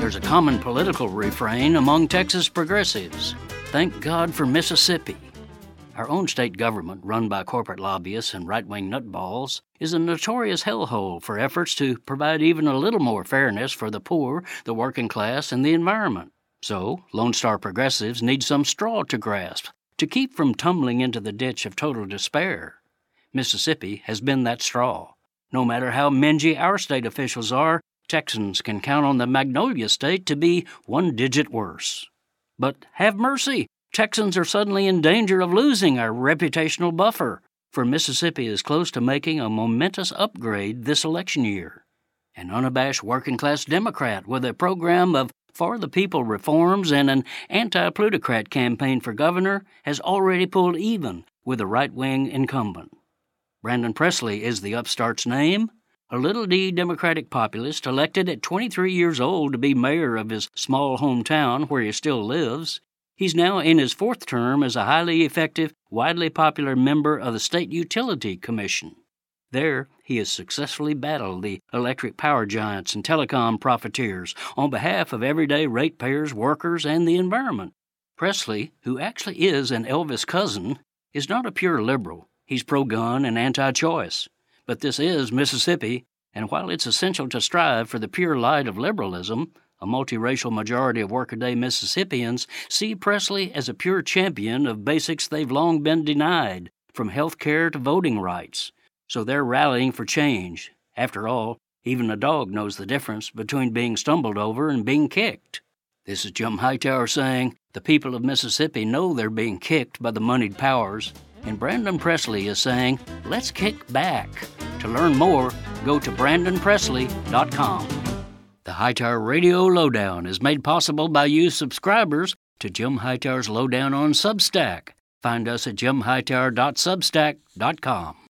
There's a common political refrain among Texas progressives. Thank God for Mississippi. Our own state government, run by corporate lobbyists and right-wing nutballs, is a notorious hellhole for efforts to provide even a little more fairness for the poor, the working class, and the environment. So, Lone Star progressives need some straw to grasp to keep from tumbling into the ditch of total despair. Mississippi has been that straw. No matter how mingy our state officials are, Texans can count on the Magnolia State to be one digit worse. But have mercy! Texans are suddenly in danger of losing our reputational buffer, for Mississippi is close to making a momentous upgrade this election year. An unabashed working-class Democrat with a program of for-the-people reforms and an anti-plutocrat campaign for governor has already pulled even with a right-wing incumbent. Brandon Presley is the upstart's name, a little D Democratic populist elected at 23 years old to be mayor of his small hometown where he still lives. He's now in his fourth term as a highly effective, widely popular member of the State Utility Commission. There, he has successfully battled the electric power giants and telecom profiteers on behalf of everyday ratepayers, workers, and the environment. Presley, who actually is an Elvis cousin, is not a pure liberal. He's pro-gun and anti-choice. But this is Mississippi, and while it's essential to strive for the pure light of liberalism, a multiracial majority of workaday Mississippians see Presley as a pure champion of basics they've long been denied, from health care to voting rights. So they're rallying for change. After all, even a dog knows the difference between being stumbled over and being kicked. This is Jim Hightower saying, the people of Mississippi know they're being kicked by the moneyed powers, and Brandon Presley is saying, let's kick back. To learn more, go to BrandonPresley.com. The Hightower Radio Lowdown is made possible by you subscribers to Jim Hightower's Lowdown on Substack. Find us at jimhightower.substack.com.